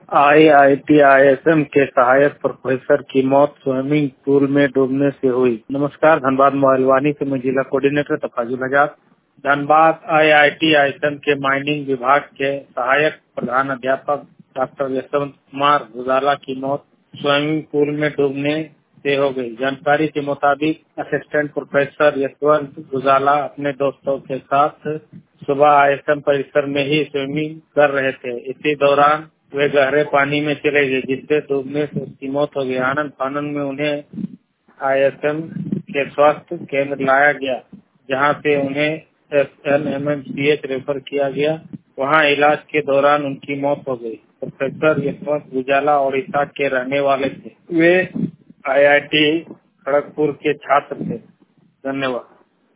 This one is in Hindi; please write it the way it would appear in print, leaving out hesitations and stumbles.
IIT-ISM के सहायक प्रोफेसर की मौत स्विमिंग पूल में डूबने से हुई। नमस्कार, धनबाद मोबाइल वाणी से मैं जिला कोऑर्डिनेटर तफाजुल आजाद। धनबाद IIT-ISM के माइनिंग विभाग के सहायक प्रधान अध्यापक डॉक्टर यशवंत कुमार गुजाला की मौत स्विमिंग पूल में डूबने से हो गई। जानकारी के मुताबिक असिस्टेंट प्रोफेसर यशवंत गुजाला अपने दोस्तों के साथ सुबह ISM परिसर में ही स्विमिंग कर रहे थे। इसी दौरान वे गहरे पानी में चले गए, जिससे डूबने से उसकी मौत हो गई। आनंद फानंद में उन्हें ISM के स्वास्थ्य केंद्र लाया गया, जहां से उन्हें SNMMCH रेफर किया गया। वहां इलाज के दौरान उनकी मौत हो गई। प्रोफेसर यशवंत गुजाला ओडिशा के रहने वाले थे। वे IIT खड़गपुर के छात्र थे। धन्यवाद।